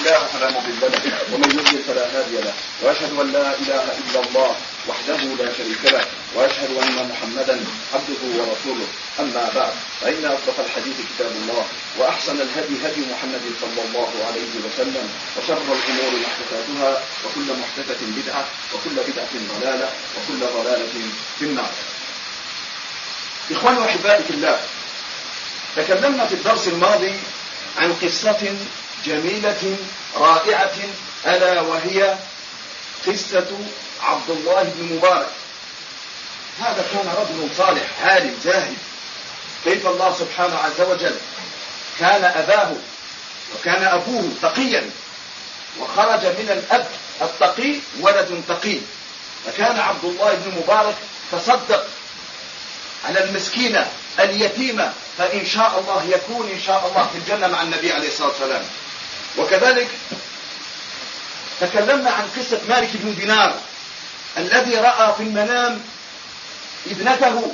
الله فلا مضل له ومن يضلل فلا هادي له وأشهد أن لا إله إلا الله وحده لا شريك له وأشهد أن محمدا عبده ورسوله. أما بعد، فإن أصدق الحديث كتاب الله وأحسن الهدي هدي محمد صلى الله عليه وسلم وشر الأمور محدثاتها وكل محدثة بدعة وكل بدعة ضلالة وكل ضلالة في النار. إخواني وأحبائي في الله، تكلمنا في الدرس الماضي عن قصة جميلة رائعة ألا وهي قصة عبد الله بن مبارك. هذا كان رجل صالح عالم زاهد. كيف الله سبحانه عز وجل كان أباه وكان أبوه تقيا، وخرج من الأب التقي ولد تقي، فكان عبد الله بن مبارك تصدق على المسكينة اليتيمة، فإن شاء الله يكون إن شاء الله في الجنة مع النبي عليه الصلاة والسلام. وكذلك تكلمنا عن قصة مالك بن دينار الذي رأى في المنام ابنته،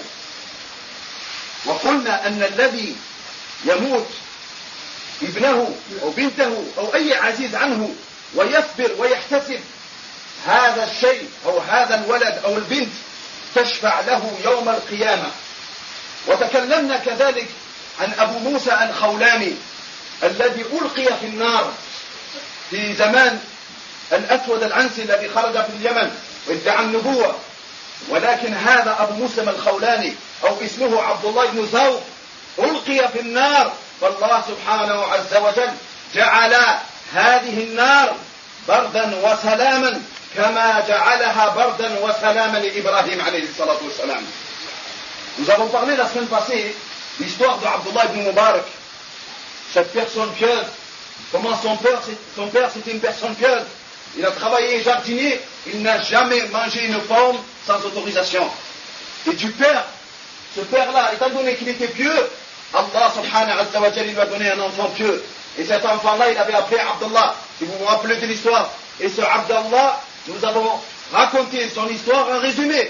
وقلنا أن الذي يموت ابنه أو بنته أو أي عزيز عنه ويصبر ويحتسب هذا الشيء أو هذا الولد أو البنت تشفع له يوم القيامة. وتكلمنا كذلك عن أبو موسى الخولاني الذي ألقي في النار في زمان الأسود العنسي الذي خرج في اليمن وادعى النبوة، ولكن هذا أبو مسلم الخولاني أو اسمه عبد الله بن ثوب ألقي في النار، فالله سبحانه عز وجل جعل هذه النار بردا وسلاما كما جعلها بردا وسلاما لإبراهيم عليه الصلاة والسلام. Nous avons parlé la semaine passée l'histoire de Abdullah ibn Mubarak, cette personne pieuse, comment son père c'était une personne pieuse. Il a travaillé jardinier, il n'a jamais mangé une pomme sans autorisation. Et du père, ce père-là, étant donné qu'il était pieux, Allah subhanahu wa ta'ala lui a donné un enfant pieux. Et cet enfant-là, il avait appelé Abdullah. Si vous vous rappelez de l'histoire. Et ce Abdullah, nous avons raconté son histoire en résumé.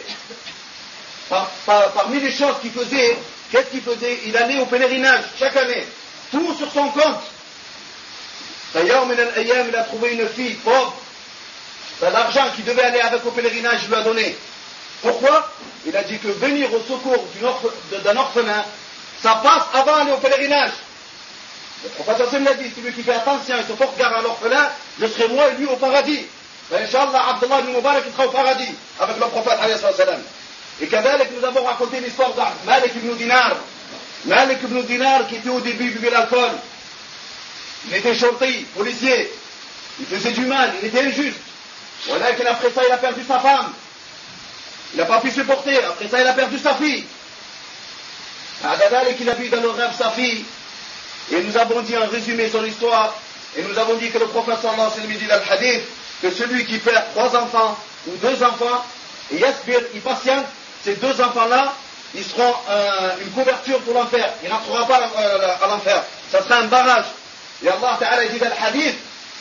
Parmi les choses qu'il faisait, qu'est-ce qu'il faisait? Il allait au pèlerinage chaque année, tout sur son compte. D'ailleurs, il a trouvé une fille pauvre. L'argent qu'il devait aller avec au pèlerinage, il lui a donné. Pourquoi? Il a dit que venir au secours d'un orphelin, ça passe avant d'aller au pèlerinage. Le prophète Hassan l'a dit, celui qui fait attention et se porte garde à l'orphelin, je serai moi et lui au paradis. Inch'Allah, Abdullah ibn Mubarak sera au paradis avec le prophète alayhi salam. Et qu'avec nous avons raconté l'histoire de Malik ibn Dinar. Malik ibn Dinar qui était au début buvait l'alcool. Il était shorti, policier. Il faisait du mal, il était injuste. Voilà qu'après ça il a perdu sa femme. Il n'a pas pu supporter. Après ça il a perdu sa fille. Il a vu dans le rêve sa fille. Et nous avons dit en résumé son histoire. Et nous avons dit que le prophète sallallahu alayhi wa sallam dit dans le hadith que celui qui perd 3 enfants ou 2 enfants, et yasbir, il patiente, ces 2 enfants-là, ils seront une couverture pour l'enfer. Il n'entrera pas à l'enfer. Ça sera un barrage. Et Allah Ta'ala dit dans le hadith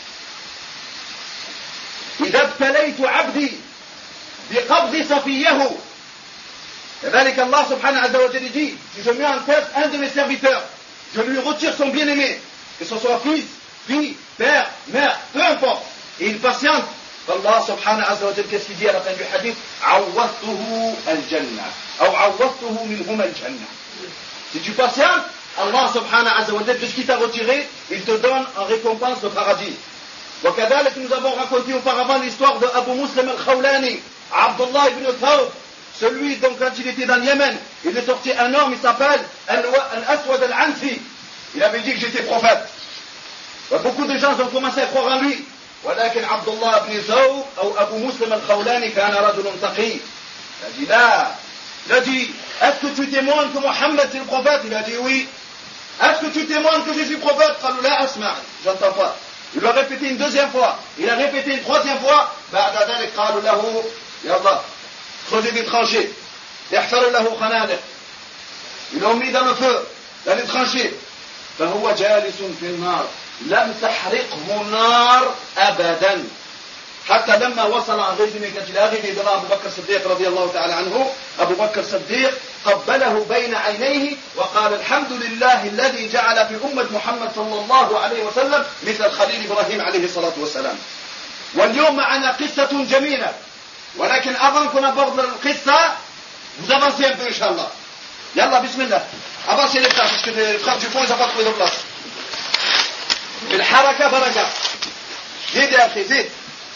إذا ابتليت عبدي بقبض صفيه. كذلك الله سبحانه عز وجل dit, si je mets en tête un de mes serviteurs, je lui retire son bien-aimé, que ce soit fils, fille, père, mère, peu importe, et il patiente. Allah subhanahu wa ta'ala, qu'est-ce qu'il dit à la fin du hadith? عوضته الجنة أو عوضته منهما الجنة. Si tu patientes, Allah subhanahu wa ta'ala, de ce qu'il t'a retiré, il te donne en récompense le paradis. وكذلك nous avons raconté auparavant l'histoire de Abu Muslim al-Khawlani, Abdullah ibn Thawb, celui dont quand il était dans le Yémen, il est sorti un homme, il s'appelle Al-Aswad al-Ansi. Il avait dit que j'étais prophète. Beaucoup de gens ont commencé à croire en lui. ولكن عبد الله بن ثوب أو أبو مسلم الخولاني كان رجل تقي. Il a dit là. Il a dit, est-ce que tu témoignes que Mohammed c'est le prophète? Il a dit oui. Est-ce que tu témoignes que je suis prophète? قالوا لا أسمع. J'entends pas. Il l'a répété une 2e fois. Il a répété une 3e fois. بعد ذلك قالوا له يلا creusez des tranchées. احفروا له خنادق. Ils l'ont mis dans le feu, dans les tranchées. فهو جالس في النار. لم تحرقه نار أبدا. حتى لما وصل en résumé quand il est arrivé devant Abu Bakr Siddiq رضي الله تعالى عنه, Abu Bakr Siddiq قبله بين عينيه وقال الحمد لله الذي جعل في أمة محمد صلى الله عليه وسلم مثل الخليل إبراهيم عليه الصلاة والسلام. واليوم معنا قصة جميلة، ولكن avant qu'on aborde القصة vous avancez un peu Inch'Allah. Yallah, bismillah. Avancez les frères, parce que les frères du fond, ils n'ont pas trouvé de place. بالحركة بركة. زيد يا أخي زيد.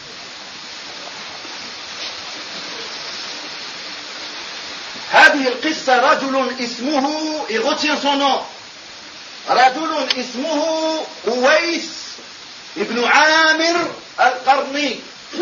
هذه القصة رجل اسمه et retient son nom. رجل اسمه أويس ابن عامر القرني.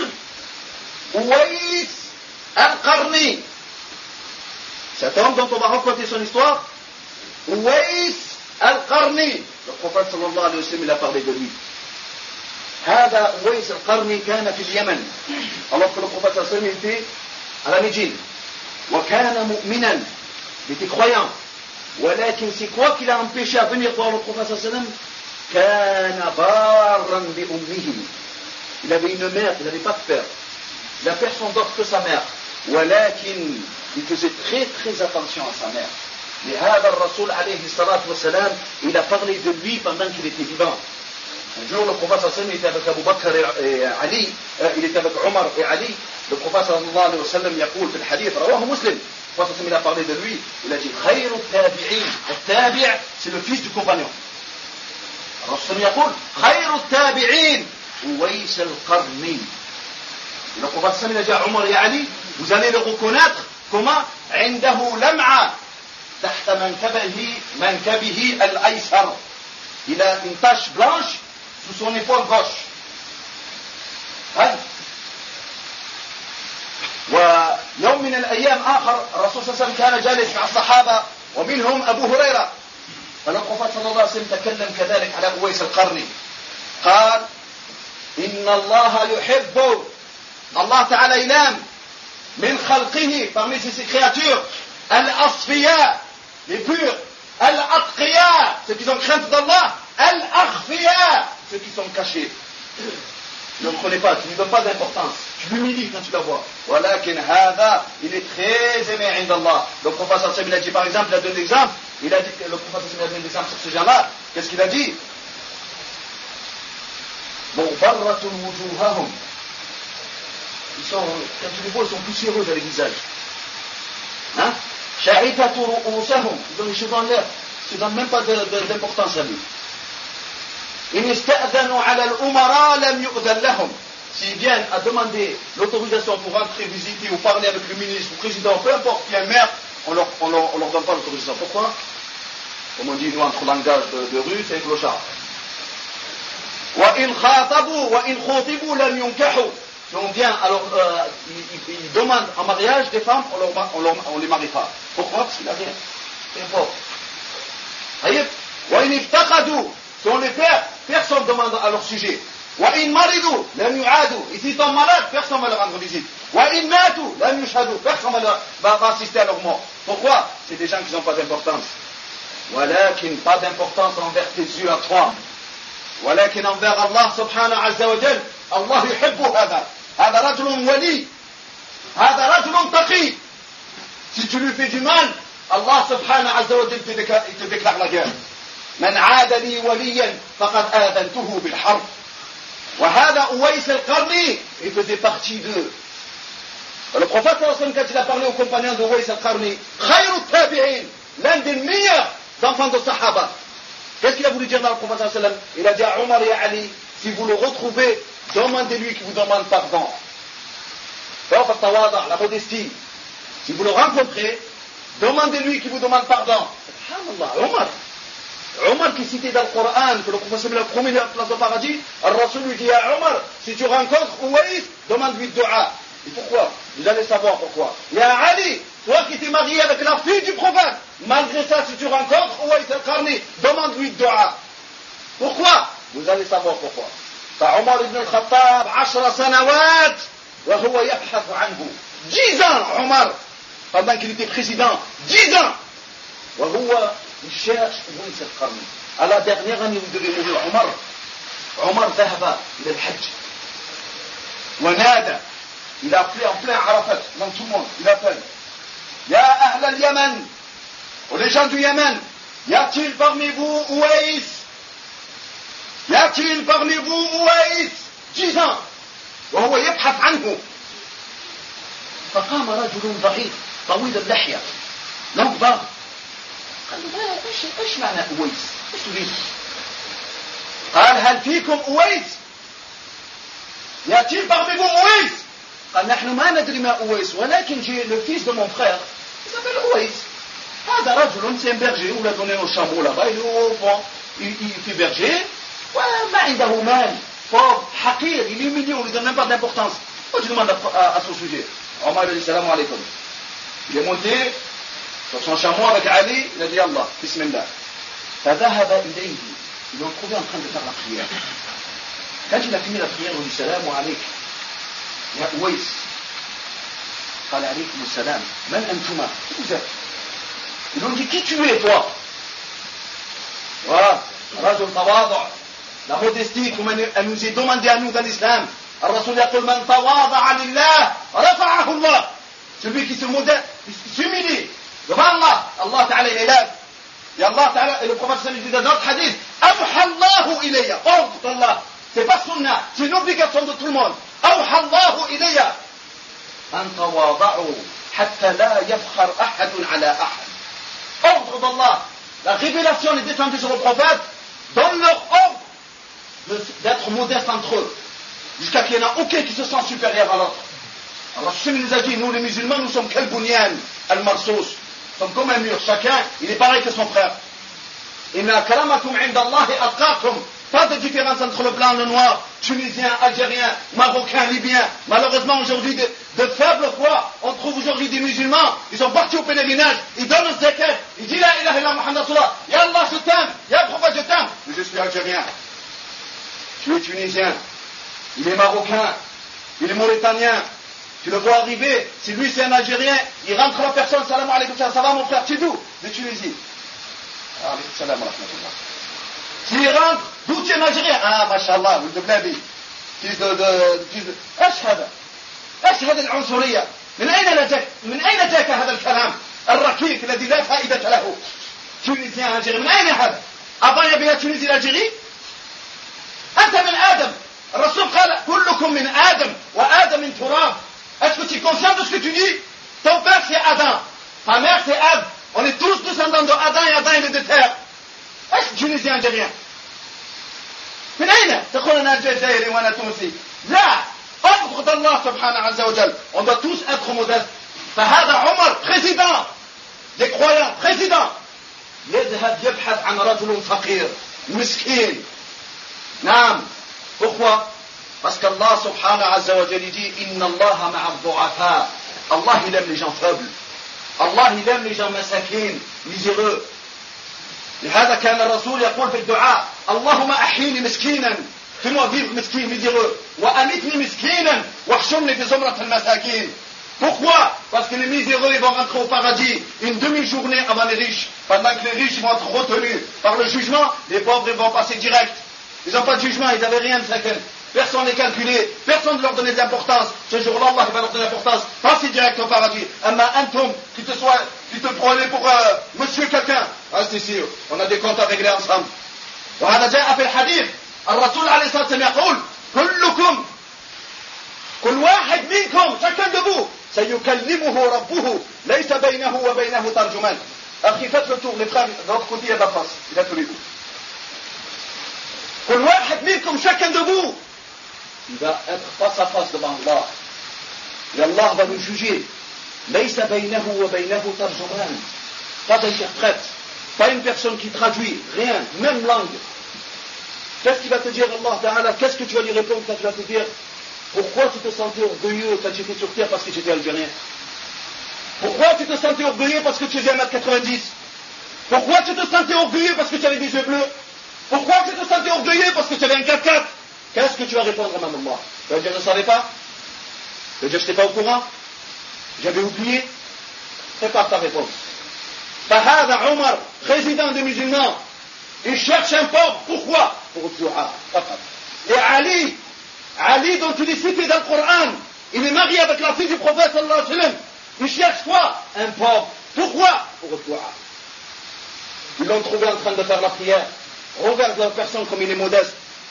أويس القرني. Cet homme dont on va raconter son histoire, Ouaïs al-Qarni, le prophète sallallahu alayhi wa sallam, il a parlé de lui. هذا أويس القرني كان في اليمن. Alors que le prophète sallallahu alayhi wa sallam était à la Médine. وكان مؤمنا, il était croyant. ولكن c'est quoi qui l'a empêché à venir voir le prophète sallallahu alayhi wa sallam? كان بارا بأمه. Il avait une mère, il n'avait pas de père. Il n'a personne d'autre que sa mère. ولكن il faisait très très attention à sa mère. Mais هذا الرسول عليه الصلاة والسلام, il a parlé de lui pendant qu'il était vivant. Un jour, le prophète sallallahu alayhi wa sallam était avec Abu Bakr et Ali, il était avec Omar et Ali. Le prophète sallallahu alayhi wa sallam يقول في الحديث رواه مسلم, le prophète sallallahu alayhi wa sallam, il a parlé de lui, il a dit خير التابعين. التابع, c'est le fils du compagnon. الرسول يقول خير التابعين أويس القرني. Le prophète sallallahu alayhi wa sallam, il a dit à Omar et Ali, vous allez le reconnaître comment? عنده لمعة تحت منكبه الأيسر. Il a une tache blanche sous son épaule gauche. هاي. ويوم من الأيام آخر الرسول صلى الله عليه وسلم كان جالس مع الصحابة ومنهم أبو هريرة. فالرسول صلى الله عليه وسلم تكلم كذلك على أويس القرني. قال إن الله يحب, الله تعالى ينام من خلقه parmi ses créatures al-asfiya, les purs, al-atqiya, ceux qui ont crainte d'Allah, al-akhfiya, ceux qui sont cachés. Ne le connais pas, tu ne lui donnes pas d'importance, tu l'humilies quand tu la vois. Walakin hada, il est très aimé عند Allah. Le prophète sallallahu alayhi wa sallam, il a dit par exemple, il a donné l'exemple, il a dit que le prophète sallallahu alayhi wa sallam a donné l'exemple sur ce genre-là. Qu'est-ce qu'il a dit? مغبرة وجوههم. Ils sont, quand tu les vois, ils sont poussiéreux dans les visages. Hein? شعثة رؤوسهم. Ils ont les cheveux en l'air. Ils ne donnent même pas d'importance à lui. إن استأذنوا على الأمراء لم يؤذن لهم. S'ils viennent à demander l'autorisation pour rentrer, visiter ou parler avec le ministre, le président, peu importe, il y a un maire, on leur donne pas l'autorisation. Pourquoi? Comme on dit nous entre langage de rue, c'est un clochard. وإن خاطبوا وإن خُوطبوا لم ينكحوا. Si on vient, alors ils demandent en mariage des femmes, on les marie pas. Pourquoi? Parce qu'il n'a rien. C'est fort. Voyez? وإن افتقدوا. Si on les perd, personne ne demande à leur sujet. وإن مرضوا لم يعادوا. Et s'ils tombent malades, personne ne va leur rendre visite. وإن ماتوا لم يشهدوا. Personne ne va assister à leur mort. Pourquoi? C'est des gens qui n'ont pas d'importance. ولكن pas d'importance envers tes yeux à toi. ولكن envers Allah subhanahu عز وجل. الله يحب هذا رجل ولي, هذا رجل تقي. Si tu lui fais du mal, Allah subhanahu عز وجل il te déclare la guerre. من عاد لي وليا فقد آذنته بالحرب. وهذا أويس القرني, il faisait partie d'eux. Le prophète sallallahu alayhi wa sallam, quand il a parlé aux compagnons de Ouaïs al-Qarni, خير التابعين, l'un des meilleurs enfants de Sahaba. Qu'est-ce qu'il a voulu dire dans le prophète sallallahu alayhi wa sallam? Il a dit à Omar et à Ali, si vous le retrouvez, demandez-lui qu'il vous demande pardon. La modestie. Si vous le rencontrez, demandez-lui qu'il vous demande pardon. Subhanallah, Omar qui citait dans le Coran que le prophète sallallahu alayhi wa sallam a promis la place au paradis, le Rasul lui dit à Omar, si tu rencontres Ouaïs, demande-lui dua. Et pourquoi? Vous allez savoir pourquoi. Il y a Ali, toi qui t'es marié avec la fille du prophète, malgré ça, si tu rencontres Ouaïs al-Qarni, demande-lui dua. Pourquoi? Vous allez savoir pourquoi. فعمر بن الخطاب 10 سنوات وهو يبحث عنه. 10 ans Omar, pendant qu'il était président, 10 ans. وهو يشاش أويس القرني. À la dernière année où devait mourir Omar ذهب إلى الحج ونادى. Il a appelé en plein Arafat, dans tout le monde, il appelle يا أهل اليمن aux les gens du Yémen, y a-t-il parmi vous Ouaïs? Y a-t-il parmi vous Ouaïs? 10 ans وهو يبحث عنه. فقام رجل ضعيف طويل اللحية لونج بار قال له ايش معنى اويس؟ ايش تريد؟ قال هل فيكم اويس؟ ياتي parmi vous اويس؟ قال نحن ما ندري ما اويس ولكن جي لو فيس دو مون فرير s'appelle اويس. هذا رجل سي برجي ولا دوني له شامبو là-bas il fait berger وما عنده مال pauvre حقير il est humilié on lui donne même pas d'importance. Moi je demande à son sujet. Omar a dit salam alaykoum. Il est monté sur son chameau avec Ali, il a dit Allah, bismillah. فذهب إليه. Ils l'ont trouvé en train de faire la prière. Quand il a fini la prière, il dit salam alayk. Ya Ouais. قال عليكم السلام. من أنتما? Qui vous êtes? Ils lui ont dit qui tu es toi? Voilà. رجل تواضع. La modestie, comme elle nous est demandée à nous dans l'islam. الرسول يقول من تواضع لله رفعه الله. Celui qui se modère, s'humilie devant Allah, Allah Ta'ala est élève. Et Allah Ta'ala, et le prophète sallallahu alayhi wa sallam dit dans notre hadith, Awha Allahu ilayya, ordre d'Allah. C'est pas sunnah, c'est une obligation de tout le monde. Awha Allahu ilayya. An tawada'u, hatta la yafkhar ahadun ala ahad. Ordre d'Allah. La révélation est descendue sur le prophète, donne leur ordre d'être modeste entre eux. Jusqu'à qu'il n'y en a aucun qui se sent supérieur à l'autre. Alors, ce nous a dit, nous les musulmans, nous sommes Kalbounian, Al-Marsous. Nous sommes comme un mur, chacun, il est pareil que son frère. Inna akramakum inda Allahi atqakum. Pas de différence entre le blanc et le noir, tunisien, algérien, marocain, libyen. Malheureusement, aujourd'hui, de faible foi, on trouve aujourd'hui des musulmans, ils sont partis au pèlerinage, ils donnent le zakat, ils disent la ilaha illa Muhammad Rasulullah, ya Allah je t'aime, ya prophète je t'aime. Mais je suis algérien, je suis tunisien, il est marocain, il est mauritanien. Tu le vois arriver, si lui c'est un Algérien, il rentre la personne, salam alaykoum, ça va mon frère, tu es d'où? De Tunisie. Salam alaykoum. S'il rentre, d'où tu es un Algérien? Ah, mashallah, de Blabi. Fils de... أشهد العنصرية. من أين جاك هذا الكلام الركيك الذي لا فائدة له؟ تونسيا Algérien. من أين هذا؟ Avant il y avait la Tunisie et l'Algérie. أنت من آدم. الرسول قال كلكم من آدم وآدم من تراب. Est-ce que tu es conscient de ce que tu dis? Ton père c'est Adam, ta mère c'est Ad. On est tous descendants de Adam et Adam il est de terre. Est-ce que Tunisien algérien? من أين؟ تقول أنا جزائري وأنا تونسي. لا. Ordre d'Allah subhanahu wa ta'ala. On doit tous être modestes. فهذا عمر président des croyants, président. يذهب يبحث عن رجل فقير مسكين. نعم. Pourquoi? Parce qu'Allah subhanahu wa ta'ala dit Inna Allah ma'a al-du'afa. Allah il aime les gens faibles. Allah il aime les gens masakin, miséreux. لهذا كان الرسول يقول في الدعاء اللهم أحيني مسكينا. Fais-moi vivre miskin, miséreux. وأمتني مسكينا واحشرني في زمرة المساكين. Pourquoi? Parce que les miséreux ils vont rentrer au paradis une demi-journée avant les riches. Pendant que les riches vont être retenus par le jugement, les pauvres ils vont passer direct. Ils n'ont pas de jugement, ils n'avaient rien de sakin. Personne n'est calculé, personne ne leur donnait d'importance. Ce jour-là, Allah va leur donner d'importance. Passez direct au paradis. Amma antum, qui te prenez pour monsieur quelqu'un. Ah, c'est sûr, on a des comptes à régler ensemble. وهذا جاء في الحديث الرسول عليه الصلاة والسلام يقول كلكم كل واحد منكم chacun de vous سيكلمه ربه ليس بينه وبينه ترجمان. أخي faites le tour, les frères, de l'autre côté il y a de la place, il y a tous les deux. كل واحد منكم chacun de vous il va être face à face devant Allah. Et Allah va nous juger. ليس بينه وبينه ترجمان. Pas d'interprète, pas une personne qui traduit, rien, même langue. Qu'est-ce qu'il va te dire Allah Ta'ala? Qu'est-ce que tu vas lui répondre quand tu vas te dire pourquoi tu te sentais orgueilleux quand j'étais sur terre parce que j'étais algérien? Pourquoi tu te sentais orgueilleux parce que tu faisais 1m90? Pourquoi tu te sentais orgueilleux parce que tu avais des yeux bleus? Pourquoi tu te sentais orgueilleux parce que tu avais un 4x4? Qu'est-ce que tu vas répondre à Allah? Tu vas dire je ne savais pas? Tu vas dire je n'étais pas au courant? J'avais oublié? Prépare ta réponse. Fahada Omar, président des musulmans, il cherche un pauvre. Pourquoi? Pour le dua. Et Ali dont il est cité dans le Coran, il est marié avec la fille du prophète sallallahu alayhi wa sallam. Il cherche quoi? Un pauvre. Pourquoi? Pour le dua. Ils l'ont trouvé en train de faire la prière. Regarde la personne comme il est modeste.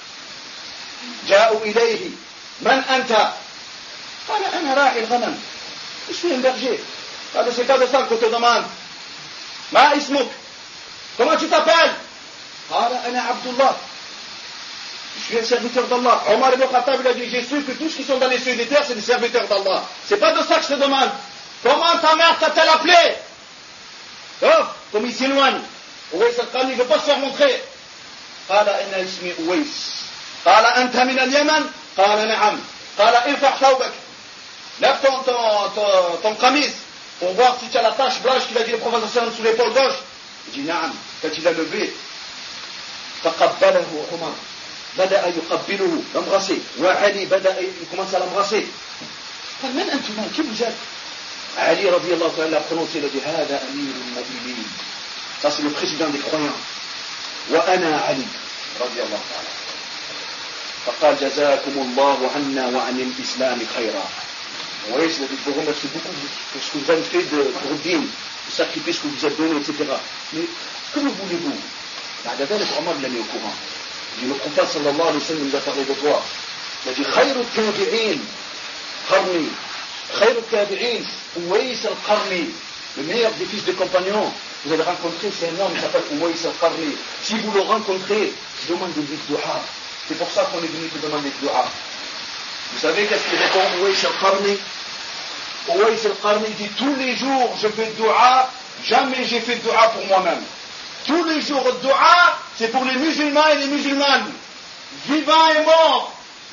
جاءوا إليه من أنت؟ قال أنا راعي الغنم. Je suis un berger. C'est pas de ça qu'on te demande. ما اسمك? Comment tu t'appelles? قال أنا عبد الله. Je suis un serviteur d'Allah. Omar ibn Khattab il a dit, j'ai su que tous qui sont dans les cieux des terres, c'est des serviteurs d'Allah. C'est pas de ça que je te demande. Comment ta mère t'a-t-elle appelé? Oh, comme il s'éloigne. Ouais al-Qarni, il ne veut pas se faire montrer. قال إن اسمي أويس. قال أنت من اليمن؟ قال نعم. قال ارفع ثوبك. Lève ton camise pour voir si tu as la tache blanche qu'il a dit le prophète sous l'épaule gauche. Il dit نعم. Quand il a levé, فقبله عمر. بدأ يقبله l'embrasser. وعلي بدأ commencer à l'embrasser. قال من أنتم؟ qui vous êtes? Ali radiyallahu ta'ala a prononcé, il a dit هذا أمير المؤمنين. Ça c'est le président des croyants. وأنا علي رضي الله تعالى. فقال جزاكم الله عنا وعن الإسلام خيرا. Vous voyez, je vous remercie beaucoup pour ce que vous avez fait pour le dîme, le sacrifice que vous avez donné, etc. Mais que voulez-vous? بعد ذلك عمر لم يكن au courant. Il dit, le prophète sallallahu alayhi wa sallam nous a parlé de toi. Il a dit خير التابعين قرني. خير التابعين أويس القرني. Le meilleur des fils de compagnons. Vous allez rencontrer, c'est un homme qui s'appelle Ouais al-Qarni. Si vous le rencontrez, je demande de lui dua. C'est pour ça qu'on est venu te demander dua. Vous savez qu'est-ce qu'il répond Ouais al-Qarni? Ouais al-Qarni dit tous les jours je fais dua, jamais j'ai fait dua pour moi-même. Tous les jours dua, c'est pour les musulmans et les musulmanes, vivants et morts.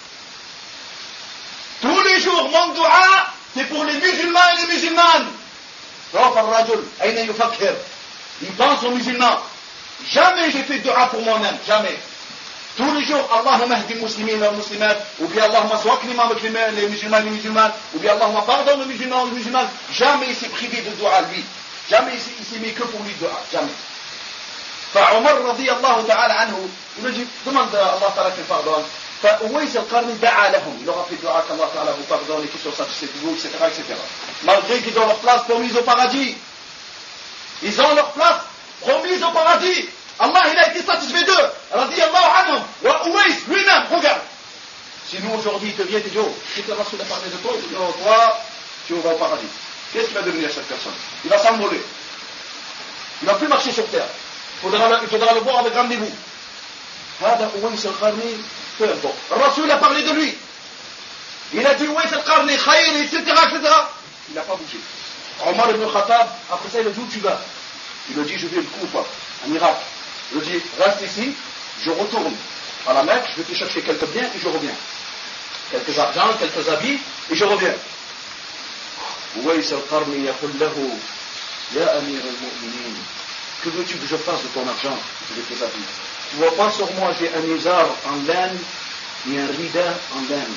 Tous les jours mon dua, c'est pour les musulmans et les musulmanes. شوف الرجل أين يفكر؟ Il pense aux musulmans. Jamais j'ai fait dua pour moi-même, jamais. Tous les jours, Allahumma hdi muslimin wa muslimat, ou bien Allahumma swakni ma les musulmans et les musulmanes, ou bien Allahumma pardonne aux musulmans et les musulmanes. Jamais il s'est privé de dua lui. Jamais il s'est mis que pour lui dua, jamais. فعمر رضي الله تعالى عنه il dit demande à Allah Ta'ala qu'il pardonne. فأويس القرني دعا لهم. Il leur a fait dua qu'Allah Ta'ala vous pardonne et qu'ils soient satisfaits de vous, etc., etc. Malgré qu'ils ont leur place promise au paradis. Ils ont leur place promise au paradis. Allah, il a été satisfait d'eux. Radiyallahu anhum. Wa Ouais lui-même, regarde. Si nous aujourd'hui, il te vient et te dit, oh, si le Rasoul a parlé de toi, il dit, oh, toi, tu vas au paradis. Qu'est-ce qui va devenir cette personne? Il va s'envoler. Il ne va plus marcher sur terre. Il faudra le voir avec rendez-vous. هذا أويس القرني peu importe. Le Rasoul a parlé de lui. Il a dit Ouais al-Qarni, khayr, etc., etc. Il n'a pas bougé. Omar ibn Khattab, après ça, il a dit où tu vas? Il a dit je vais le Koufa, en Irak. Il a dit reste ici, je retourne à la Mecque, je vais te chercher quelques biens et je reviens. Quelques argent, quelques habits et je reviens. Ouais al-Qarni yaqul lahu ya amir al-mu'minin, que veux-tu que je fasse de ton argent et de tes habits? Tu vois pas sur moi, j'ai un izar en laine et un rida en laine.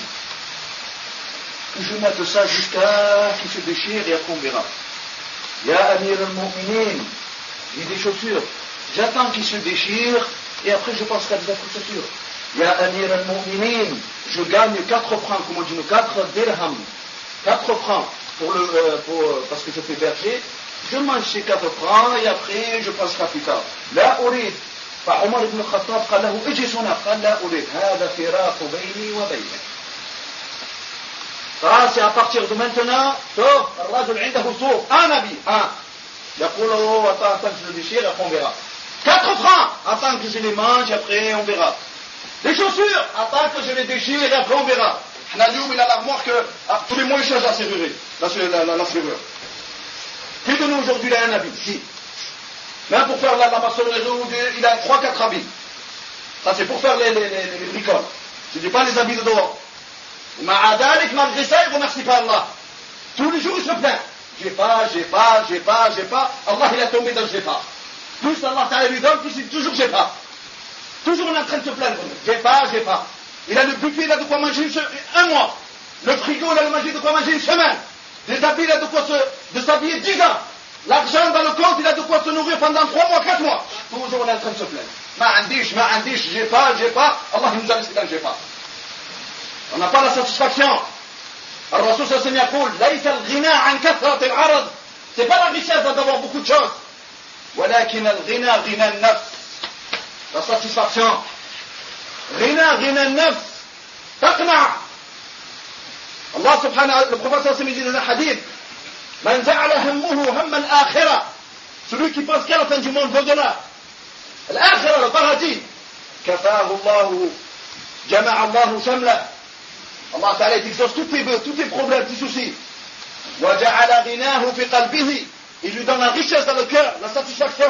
Je mette ça jusqu'à qu'il se déchire et après on verra. Ya Amir al-Mu'minin, j'ai des chaussures. J'attends qu'il se déchire et après je penserai à des autres chaussures. Ya Amir al-Mu'minin, je gagne 4 francs, comme on dit, 4 dirhams. 4 francs parce que je fais berger. Je mange ces 4 francs et après je penserai plus tard. La أريد. فعمر بن الخطاب قال له اجلس هنا قال لا أريد هذا فراق بيني وبينك. c'est à partir de maintenant شوف الرجل عنده سوق أنا بي يقول له attends que je le déchire et après on verra. 4 francs attends que je les mange et après on verra. Les chaussures attends que je les déchire et après on verra. Nalioum il a l'armoire que tous les mois il change la serrure. La serrure. Qui de nous aujourd'hui il a un habit? Si. Même pour faire la maçonnerie, il a 3-4 habits. Ça c'est pour faire les bricoles. Je ne dis pas les habits de dehors. Malgré ça, il ne remercie pas Allah. Tous les jours il se plaint. J'ai pas. Allah il a tombé dans le j'ai pas. Plus Allah Ta'ala lui donne, plus il dit toujours j'ai pas. Toujours on est en train de se plaindre. J'ai pas. Il a le buffet, il a de quoi manger un mois. Le frigo, il a le manger de quoi manger une semaine. Les habits, il a de quoi s'habiller 10 ans. L'argent dans le compte, il a de quoi se nourrir pendant 3 mois, 4 mois. Toujours on est en train de se plaindre. Ma'andish, j'ai pas. Allah il nous a laissé dans le j'ai pas. On n'a pas la satisfaction. الرسول صلى الله عليه وسلم يقول ليس الغنى عن كثرة العرض. C'est pas la richesse d'avoir beaucoup de choses. ولكن الغنى غنى النفس. La satisfaction. غنى النفس. تقنع. Allah subhanahu, le prophète sallallahu alayhi wa sallam dit dans un hadith, من جعل همه هم الآخرة. Celui qui pense qu'à la fin du monde va au-delà. L'akhira, le paradis. كفاه الله جمع الله شمله. Allah ta'ala exauce tous tes vœux, tous tes problèmes, tes soucis. وجعل غناه في قلبه. Il lui donne la richesse dans le cœur, la satisfaction.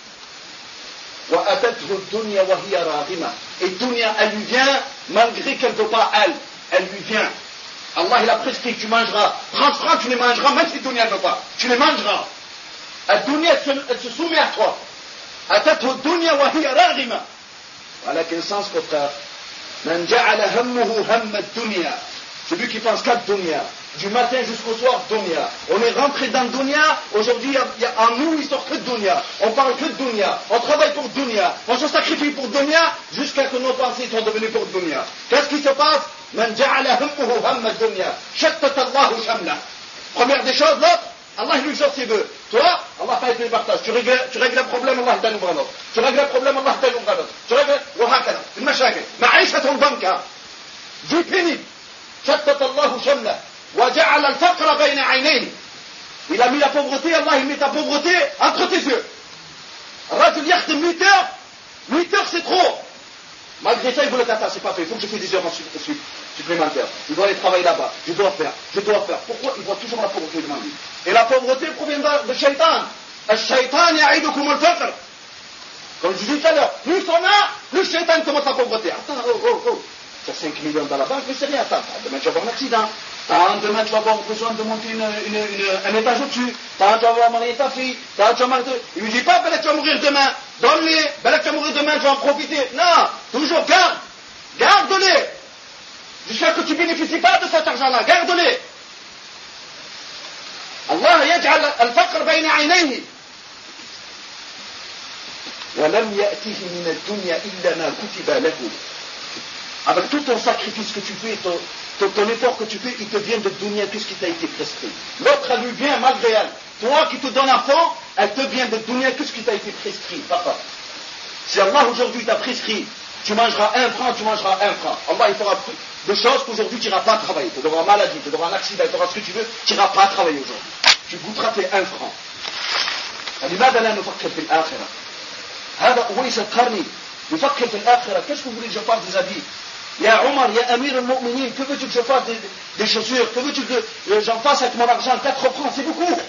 وأتته الدنيا وهي راغمة. Et dunya, elle lui vient malgré qu'elle ne veut pas elle lui vient. Allah il a prescrit que tu mangeras 30 francs, tu les mangeras même si dunya ne veut pas. Tu les mangeras. La dunya elle se soumet à toi. أتته الدنيا وهي راغمة. ولكن sens contraire. من جعل همه هم الدنيا. Celui qui pense qu'à dunya. Du matin jusqu'au soir, dunya. On est rentré dans dunya. Aujourd'hui, en nous, il sort que de dunya. On parle que de dunya. On travaille pour dunya. On se sacrifie pour dunya jusqu'à ce que nos pensées soient devenues pour dunya. Qu'est-ce qui se passe? من جعل همه هم الدنيا. شتت الله شمله. Première des choses, l'autre, Allah lui sort ses vœux. Toi, Allah t'a été les partages. Tu règles un problème, Allah t'a ouvert l'autre. Tu règles un problème, Allah t'a ouvert l'autre. Tu règles, وهكذا. المشاكل. معيشة ضنكا. Vie pénible. شتت الله شمله. وجعل الفقر بين عينيه. Il a mis la pauvreté, Allah il met ta pauvreté entre tes yeux. الرجل يخدم 8 heures. 8 heures c'est trop. Malgré ça, il voulait tata, c'est pas fait. Il faut que je fasse des heures supplémentaires. Je dois aller travailler là-bas. Je dois faire. Pourquoi? Il voit toujours la pauvreté devant lui. Et la pauvreté provient de shaitan. الشيطان يعيدكم الفقر. Comme je disais tout à l'heure, plus on a, plus shaitan commence la pauvreté. Attends, tu as 5 millions dans la banque, mais c'est rien. Attends, demain tu vas avoir un accident. Demain tu vas avoir besoin de monter un étage au-dessus. Tu vas avoir marié ta fille. Il ne dit pas, tu vas mourir demain. Donne-les. Tu vas mourir demain, tu vas en profiter. Non, toujours garde. Garde-les. Jusqu'à ce que tu ne bénéficies pas de cet argent-là. Garde-les. Allah يجعل الفقر بين عينيه. ولم يأته من الدنيا إلا ما كتب له. Avec tout ton sacrifice que tu fais, ton effort que tu fais, il te vient de dunya tout ce qui t'a été prescrit. L'autre, elle lui vient malgré elle. Toi qui te donnes à fond, elle te vient de dunya tout ce qui t'a été prescrit. Papa. Si Allah aujourd'hui t'a prescrit, tu mangeras 1 franc, tu mangeras 1 franc. Allah il fera des choses qu'aujourd'hui tu n'iras pas travailler. Tu auras maladie, tu auras un accident, tu auras ce que tu veux, tu n'iras pas travailler aujourd'hui. Tu goûteras tes 1 franc. لماذا لا نفكر في الآخرة؟ هذا أويس القرني نفكر في الآخرة. Qu'est-ce que vous voulez que je fasse des habits? Ya Omar, ya Amir al-Mu'minin, que veux-tu que je fasse des chaussures? Que veux-tu que j'en fasse avec mon argent? 4 francs, c'est beaucoup.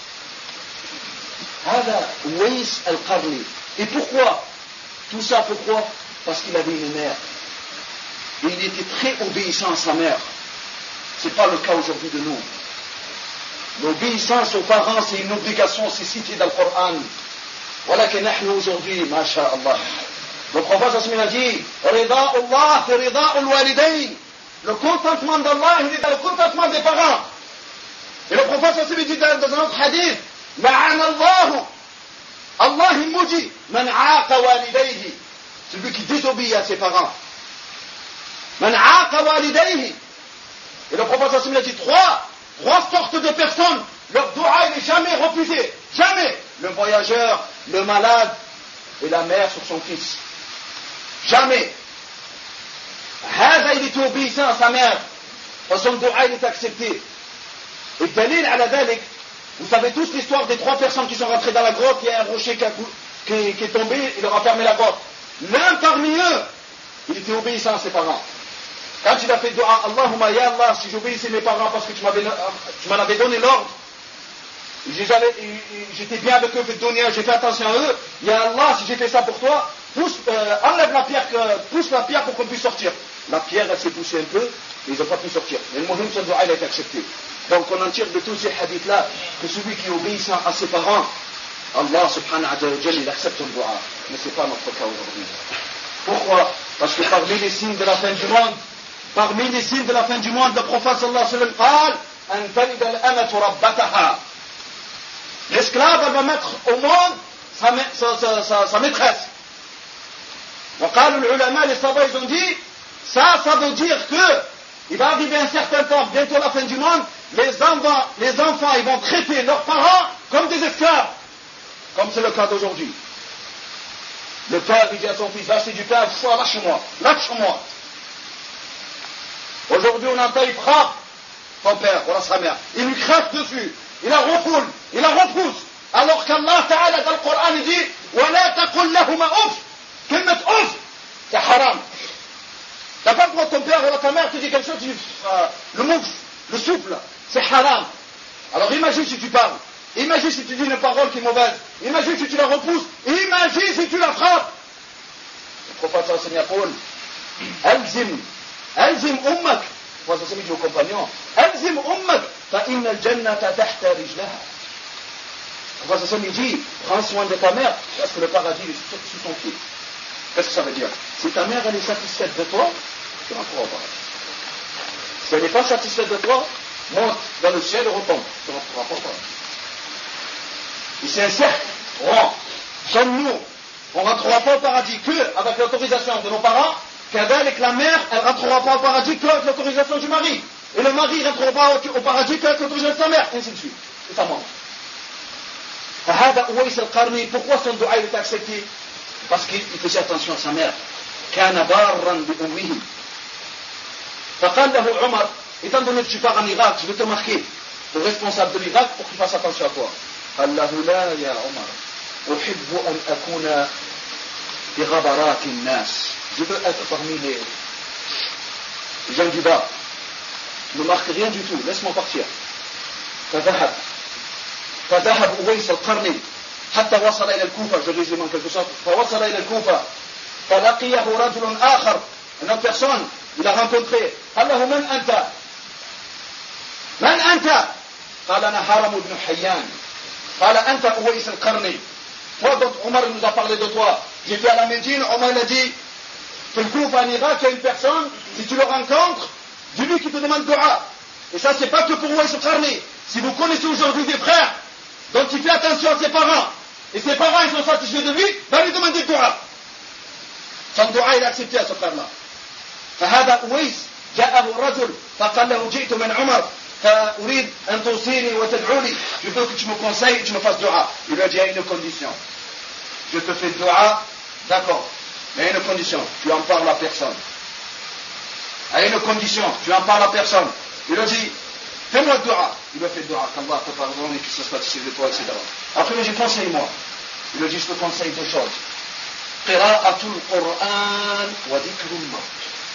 هذا أويس القرني. Et pourquoi? Tout ça, pourquoi? Parce qu'il avait une mère. Et il était très obéissant à sa mère. Ce n'est pas le cas aujourd'hui de nous. L'obéissance aux parents, c'est une obligation, c'est cité dans le Coran. Voilà que nous aujourd'hui, masha'Allah. Le prophète sallallahu a dit, Rida Allah, c'est Rida al-Walidayn. Le contentement d'Allah, il est dans le contentement des parents. Et le prophète sallallahu dit dans un autre hadith, La'an Allah. Allah il maudit, Man aaqa walidayhi. Celui qui désobéit à ses parents. Man aaqa walidayhi. Et le prophète sallallahu a dit, trois sortes de personnes, leur dua il n'est jamais refusé. Jamais. Le voyageur, le malade et la mère sur son fils. Jamais. هذا il était obéissant à sa mère. Son dua il est accepté. Et dalil ala dhalik, vous savez tous l'histoire des 3 personnes qui sont rentrées dans la grotte, il y a un rocher qui est tombé, il leur a fermé la grotte. L'un parmi eux, il était obéissant à ses parents. Quand il a fait dua, Allahumma ya Allah, si j'obéissais mes parents parce que tu m'en avais donné l'ordre, j'étais bien avec eux, j'ai fait attention à eux, ya Allah, si j'ai fait ça pour toi, enlève la pierre, pousse la pierre pour qu'on puisse sortir. La pierre, elle s'est poussée un peu, mais ils n'ont pas pu sortir. Mais le mohim, son dua, il a été accepté. Donc on en tire de tous ces hadiths-là que celui qui est obéissant à ses parents, Allah subhanahu wa ta'ala, il accepte son dua. Mais ce n'est pas notre cas aujourd'hui. Pourquoi? Parce que parmi les signes de la fin du monde, le prophète sallallahu alayhi wa sallam dit, an talida al-amatu rabbataha. L'esclave, elle va mettre au monde sa maîtresse. Les savants, ils ont dit, ça veut dire que il va arriver un certain temps, bientôt la fin du monde, les enfants, ils vont traiter leurs parents comme des esclaves. comme c'est le cas d'aujourd'hui. Le père, il dit à son fils, va acheter du pain, lâche-moi, lâche-moi. Aujourd'hui, on entend, il frappe son père, voilà sa mère. Il lui craque dessus, il la refoule, il la repousse. Alors qu'Allah Ta'ala dans le Coran, il dit, وَلَا تَقُلْ لَهُمَا أُفْ. كلمة أُفْ, c'est haram. T'as pas le droit, ton père ou ta mère te dit quelque chose, tu dis, le mouf, le souffle, c'est haram. Alors imagine si tu parles. Imagine si tu dis une parole qui est mauvaise. Imagine si tu la repousses. Imagine si tu la frappes. Le prophète sallallahu alayhi wa sallam Alzim ummak. Le prophète sallallahu dit aux compagnons, Alzim ummak, fa inna al-jannata tahta rijlaha. Le prophète sallallahu dit, prends soin de ta mère, parce que le paradis est sous son pied. Qu'est-ce que ça veut dire? Si ta mère elle est satisfaite de toi, tu rentreras au paradis. Si elle n'est pas satisfaite de toi, monte dans le ciel et retombe. Tu ne rentreras pas au paradis. Et c'est un cercle rond. Comme nous, on ne rentrera pas au paradis qu'avec l'autorisation de nos parents, qu'avec la mère, elle ne rentrera pas au paradis qu'avec l'autorisation du mari. Et le mari ne rentrera pas au paradis qu'avec l'autorisation de sa mère. Et ainsi de suite. Et ça monte. Pourquoi son dua est accepté? Parce qu'il faisait attention à sa mère. كان بارا بأمه. فقال له عمر, étant donné que tu pars en Irak, je vais te marquer le responsable de l'Irak pour qu'il fasse attention à toi. قال له لا يا عمر أحب أن أكون بغبرات الناس. Je veux être parmi les gens du bas. Ne marque rien du tout, laisse-moi partir. فذهب أويس القرني حتى وصل إلى الكوفة. Je résume en quelque sorte. فوصل إلى الكوفة فلقيه رجل آخر. Une autre personne, il a rencontré. قال له من أنت؟ من أنت؟ قال أنا هرم بن حيان. قال أنت أويس القرني. Toi, Omar nous a parlé de toi. J'étais à la Médine, Omar l'a dit, que le Koufa en Irak, il y a une personne, si tu le rencontres, dis-lui qui te demande dua. Et ça, c'est pas que pour Ouais al-Qarni. Si vous connaissez aujourd'hui des frères dont il fait attention à ses parents, et ses parents, ils sont satisfaits de lui, va lui demander dua. Son dua, il a accepté à ce frère-là. فهذا أويس جاءه رجل فقال له جئت من عمر فأريد أن توصيني وتدعوني. Je veux que tu me conseilles et tu me fasses dua. Il lui a dit à une condition. Je te fais dua, d'accord. Mais à une condition, tu en parles à personne. À une condition, tu en parles à personne. Il a dit, fais-moi dua. Il lui a fait dua, qu'Allah te pardonne et qu'il se satisfait de toi, etc. Après, il a dit, conseille-moi. Il a dit, je te conseille deux choses. Qira'atul Qur'an wa dhikrul maut.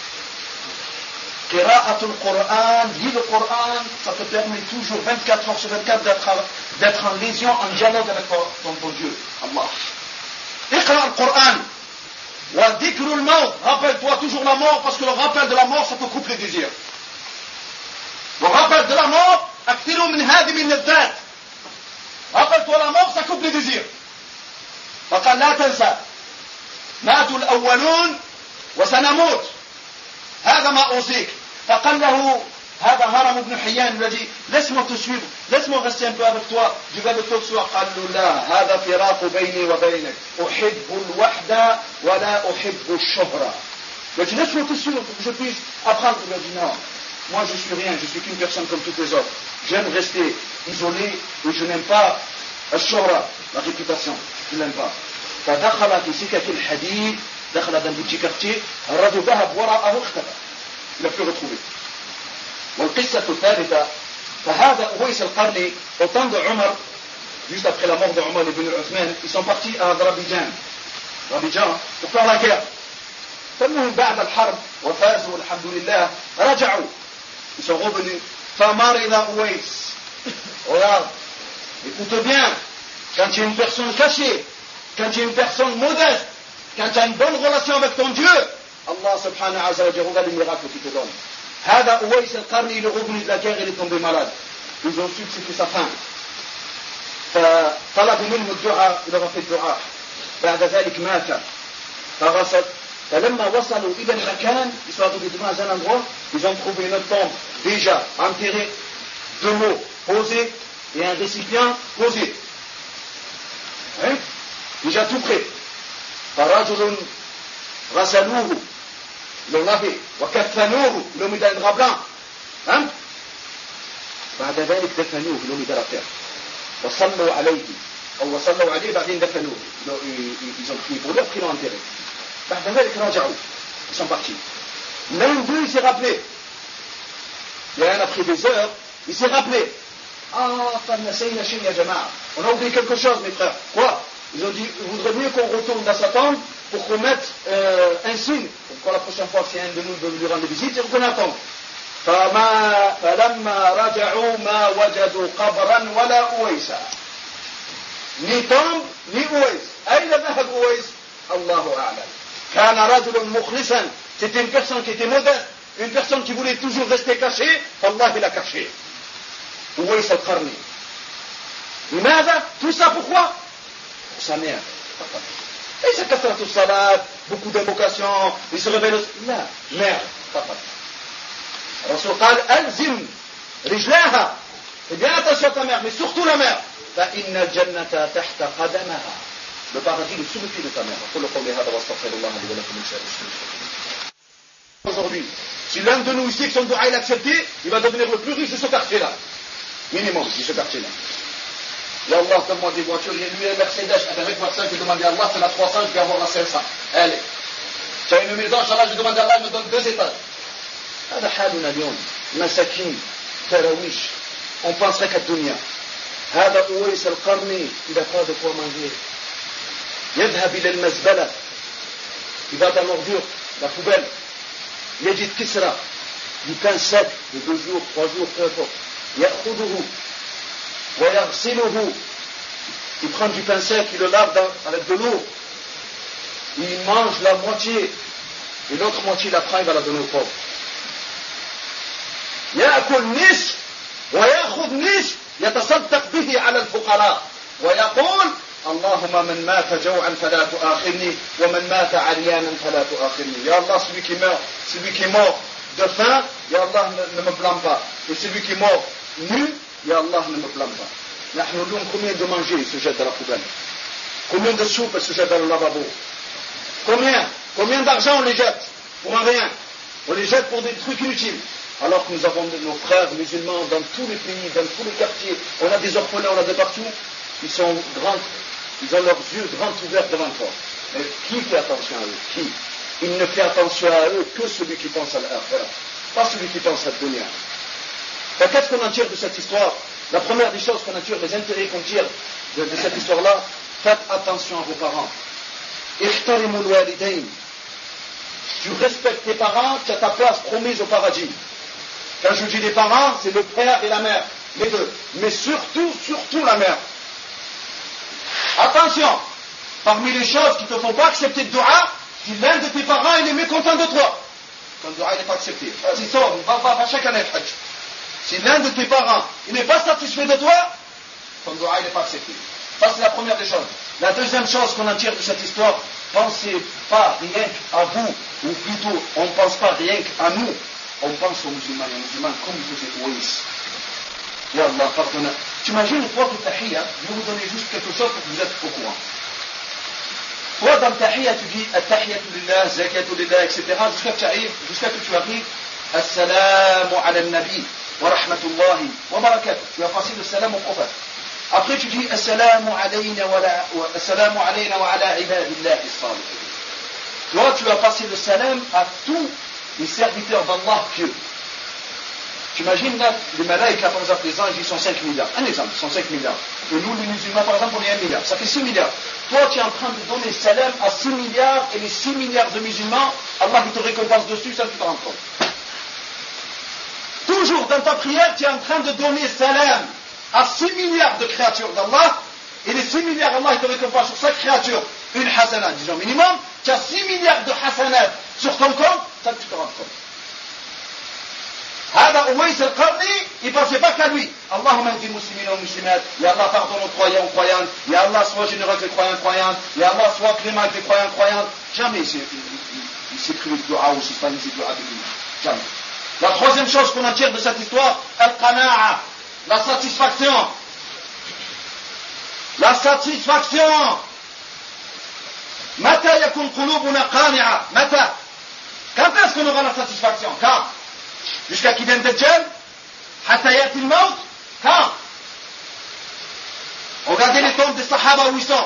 Qira'atul Qur'an, lis le Qur'an, ça te permet toujours 24 heures sur 24 d'être en liaison, en dialogue avec ton Dieu, Allah. Iqra al-Qur'an. Wa dhikrul maut. Rappelle-toi toujours la mort, parce que le rappel de la mort, ça te coupe les désirs. Le rappel de la mort, aktiru min hadi min al-dhat. Rappelle-toi la mort, ça coupe les désirs. فقال لا تنسى ماتوا الأولون وسنموت هذا ما أوصيك. فقال له هذا هرم بن حيان الذي laisse-moi te suivre, laisse-moi rester un peu avec toi, je vais avec toi ce soir. قال له لا هذا فراق بيني وبينك أحب الوحدة ولا أحب الشهرة. Il a dit laisse-moi te suivre pour que je puisse apprendre. Il a dit non, moi je suis rien, je suis qu'une personne comme toutes les autres, j'aime rester isolé et je n'aime pas الشهرة, la réputation, je ne l'aime pas. فدخل في سكك الحديد, دخل dans un petit quartier, الرجل ذهب وراءه اختفى, il a pu retrouver. والقصة الثالثة فهذا أويس القرني au temps de Omar, juste après la mort de Omar ibn Uthman, ils sont partis à Abidjan pour faire la guerre. فالمهم بعد الحرب وفازوا الحمد لله رجعوا, ils sont revenus. فمرض أويس. Regarde, écoute bien, quand tu es une personne cachée, quand tu es une personne modeste, quand tu as une bonne relation avec ton Dieu, Allah subhanahu wa ta'ala, regarde les miracles qu'il te donne. هذا أويس القرني, il est revenu de la guerre, il est tombé malade. Ils ont su que c'était sa fin. فطلبوا منه الدعاء, il leur a fait الدعاء. بعد ذلك مات. فغسل. فلما وصلوا إلى المكان, ils sont arrivés devant un endroit, ils ont trouvé une tombe déjà enterrée, deux mots posés et un récipient posé. Hein? Déjà tout prêt. فرجل غسلوه, ils l'ont lavé. وكفنوه, ils l'ont mis dans un drap blanc. Hein? بعد ذلك دفنوه, ils l'ont mis dans la terre. وصلوا عليه, وصلوا عليه بعدين دفنوه. Ils ont prié pour lui, après ils l'ont enterré. بعد ذلك رجعوا. Ils sont partis. L'un d'eux, il s'est rappelé. Et après des heures, il s'est rappelé. Ah, on a oublié quelque chose, mes frères. Quoi? Ils ont dit, il vaudrait mieux qu'on retourne dans sa tombe pour qu'on mette un signe. Pour la prochaine fois, si un de nous veut lui rendre visite, c'est qu'on attend. فلما رجعوا ما وجدوا قبرا ولا أويسا. Ni tombe, ni Ouais. أين ذهب Ouais? الله أعلم. كان رجل مخلصا. C'était une personne qui était modeste, une personne qui voulait toujours rester cachée. Allah il a caché. Ouais al-Qarni. لماذا? Tout ça pourquoi? Pour sa mère. Et c'est كثرة الصلاة, beaucoup d'invocations, il se révèle aussi. لا, mère. الرسول قال ألزم رجلاها. Et bien attention à ta mère, mais surtout la mère. فإن الجنة تحت قدمها. Le paradis est sous le pied de ta mère. Aujourd'hui, si l'un de nous ici que son doua est accepté, il va devenir le plus riche de ce quartier-là. Minimum, de ce quartier-là. Ya Allah, donne-moi des voitures, il y a lui, Mercedes, avec voiture, je demande à Allah, c'est la 300, je vais avoir la 500. Allez. Tu as une maison, Inch'Allah, je demande à Allah, il me donne 2 étages. هذا حالنا اليوم مساكين تراويش on penserait qu'à الدنيا هذا أويس القرني il n'a pas de quoi manger يذهب إلى المزبلة il va dans l'ordure la poubelle يجد كسرة du pain sec de 2 jours 3 jours peu importe يأخذه ويغسله il prend du pain sec il le lave avec de l'eau il mange la moitié et l'autre moitié il la prend il va la donner aux pauvres. يأكل نصف ويأخذ نصف يتصدق به على الفقراء ويقول اللهم من مات جوعا فلا تؤاخذني ومن مات عريانا فلا تؤاخذني. Ya Allah, celui qui est mort de faim, Ya Allah ne me blâme pas. Et celui qui est mort nu, Ya Allah ne me blâme pas. نحن اليوم combien de manger il se jette dans la poubelle? Combien de soupe il se jette dans le lavabo? Combien d'argent on les jette pour un rien? On les jette pour des trucs inutiles. Alors que nous avons nos frères musulmans dans tous les pays, dans tous les quartiers, on a des orphelins, on a de partout, ils ont leurs yeux grands ouverts devant toi. Mais qui fait attention à eux? Qui? Il ne fait attention à eux que celui qui pense à l'akhirah, pas celui qui pense à la dunya. Qu'est-ce qu'on en tire de cette histoire? La première des choses qu'on en tire, les intérêts qu'on tire de cette histoire-là, faites attention à vos parents. Ihtarimul walidayn. Tu respectes tes parents, tu as ta place promise au paradis. Quand je dis les parents, c'est le père et la mère, les deux. Mais surtout la mère. Attention, parmi les choses qui ne te font pas accepter le dua, si l'un de tes parents il est mécontent de toi, ton dua n'est pas accepté. Vas-y, sors, va chaque année le hajj. Si l'un de tes parents il n'est pas satisfait de toi, ton dua n'est pas accepté. Ça c'est la première des choses. La deuxième chose qu'on en tire de cette histoire, pensez pas rien qu'à vous, ou plutôt on ne pense pas rien qu'à nous. On pense aux musulmans et aux musulmans comme il faisait Ouais. Ya Allah, pardonne. T'imagines, toi, toute ta tahiyya, je vais vous donner juste quelque chose pour que vous êtes au courant. Toi, dans ta tahiyya, tu dis At-tahiyyatu lillah, zakatu lillah, etc. Jusqu'à que tu arrives Assalamu ala al-nabi, wa rahmatullahi, wa barakatuh. Tu as passé le salam au prophète. Après, tu dis Assalamu alayna wa ala ibadillahi as-salihin. Toi, tu as passé le salam à tous les serviteurs d'Allah pieux. T'imagines là, les malaïkas, par exemple, les anges, ils sont 5 milliards. Un exemple, ils sont 5 milliards. Et nous, les musulmans, par exemple, on est 1 milliard. Ça fait 6 milliards. Toi, tu es en train de donner salam à 6 milliards, et les 6 milliards de musulmans, Allah il te récompense dessus, ça tu te rends compte. Toujours dans ta prière, tu es en train de donner salam à 6 milliards de créatures d'Allah, et les 6 milliards, Allah il te récompense sur chaque créature une hasanat, disons minimum. Tu as 6 milliards de hasanat sur ton compte, ça tu te rends compte. هذا أويس القرني il ne pensait pas qu'à lui. اللهم اهد المسلمين والمسلمات. Ya Allah pardonne aux croyants, aux croyantes. Ya Allah sois généreux avec les croyants, croyantes. Ya Allah sois clément avec les croyants, croyantes. Jamais il s'est privé de dua ou il s'est pas mis de dua de lui. Jamais. La troisième chose qu'on en tire de cette histoire, al-qana'a, la satisfaction. La satisfaction. متى يكون قلوبنا قانعة؟ متى؟ Quand est-ce qu'on aura la satisfaction? Quand? Jusqu'à qu'il vienne Dajjal? حتى يأتي الموت? Quand? Regardez les tombes des Sahaba où ils sont.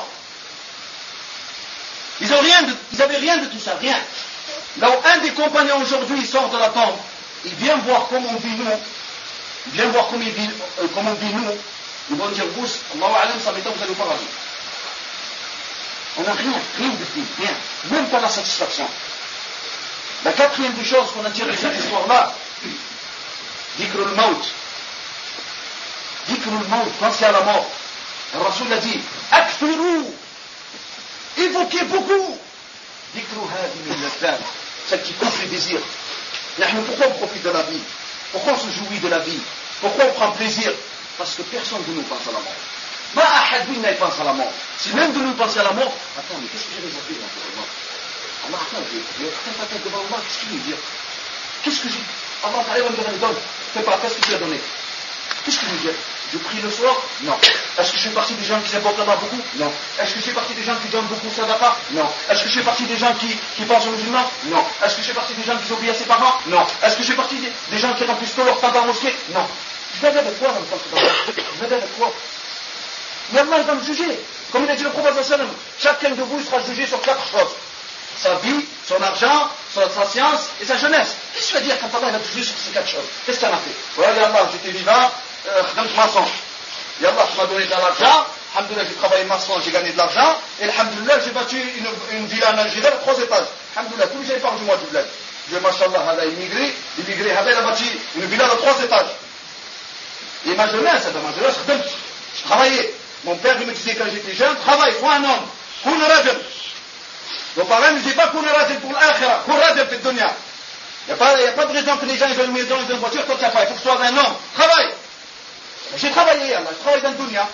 Ils n'avaient rien de tout ça, rien. Là où un des compagnons aujourd'hui sort de la tombe, il vient voir comment on vit nous, il vient voir comment on vit nous, ils vont dire, vous, Allahu Alam, ça m'étonne, vous allez au paradis. On n'a rien de plus, rien. Même pas la satisfaction. La quatrième des choses qu'on a tiré de cette histoire-là, Dhikrul Maut. Dhikrul Maut, pensez à la mort. Le Rasoul a dit, Akthirou, évoquez beaucoup. Dhikrou hadi min al-ladhat, celle qui coupe les désirs. Pourquoi on profite de la vie? Pourquoi on se jouit de la vie? Pourquoi on prend plaisir? Parce que personne de nous pense à la mort. Ma ahad minna il pense à la mort. Si même de nous pense à la mort, attends, mais qu'est-ce que j'ai déjà fait dans ce moment? Allah, attends, je vais ta tête devant Allah, qu'est-ce qu'il veut dire? Qu'est-ce que j'ai? Allah va me donner, donne. Fais pas, qu'est-ce que tu as donné? Qu'est-ce qu'il veut dire? Je prie le soir? Non. Est-ce que je fais partie des gens qui s'importent Allah beaucoup? Non. Est-ce que je fais partie des gens qui donnent beaucoup sadaqa? Non. Est-ce que je fais partie des gens qui pensent aux musulmans? Non. Est-ce que je fais partie des gens qui obéissent à ses parents? Non. Est-ce que je fais partie des gens qui remplissent tout leur temps dans la mosquée? Non. Je vais avec quoi dans le temps que je vais avec quoi? Mais Allah va me juger. Comme il a dit le prophète sallallahu alayhi wa sallam, chacun de vous sera jugé sur 4 choses. Sa vie, son argent, sa science et sa jeunesse. Qu'est-ce que tu vas dire quand Allah va te juger sur ces 4 choses? Qu'est-ce que tu en as fait? Voilà, ya Allah, j'étais vivant, maçon. Ya Allah, tu m'as donné de l'argent, alhamdoulilah, j'ai travaillé maçon, j'ai gagné de l'argent, et alhamdoulilah, j'ai bâti une villa en Algérie de 3 étages. Alhamdoulilah, tous les gens parlent du mois du bled. Je dis, mashallah, elle a immigré, il a bâti une villa de 3 étages. Et ma jeunesse, je travaillais. Mon père me disait quand j'étais jeune, travaille, sois un homme. Kun rajul. Nos parents ne disaient pas kun rajul pour l'akhira, kun rajul pour le dunya. Il n'y a pas de raison que les gens ils ont une maison, ils ont une voiture, toi tu n'as pas. Il faut que tu sois un homme. Travaille. J'ai travaillé, Allah, je travaille dans le dunya.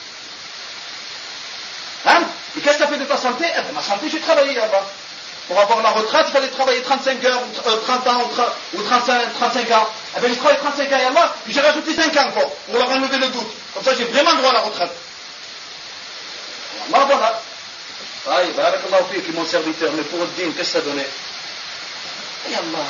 Hein? Et qu'est-ce que tu as fait de ta santé? Eh bien, ma santé, j'ai travaillé, Allah. Pour avoir la retraite, il fallait travailler 35 heures, ou 30 ans, ou 35 ans. Eh bien, j'ai travaillé 35 ans, Allah, puis j'ai rajouté 5 ans encore, pour leur enlever le doute. Comme ça, j'ai vraiment droit à la retraite. Allah, voilà. Aïe, barakallahu fik, mon serviteur, mais pour le din, qu'est-ce que ça donnait? Et Allah,